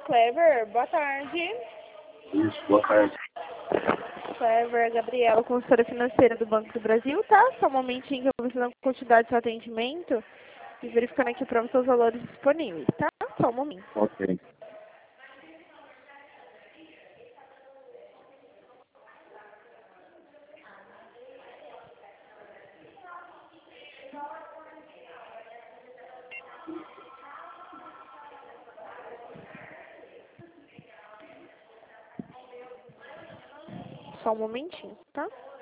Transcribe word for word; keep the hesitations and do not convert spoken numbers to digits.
Clever, boa tarde. Isso, boa tarde. Clever, Gabriela, consultora financeira do Banco do Brasil, tá? Só um momentinho que eu vou precisar continuidade do seu atendimento e verificando aqui para os seus valores disponíveis, tá? Só um momento. Ok. Só um momentinho, tá?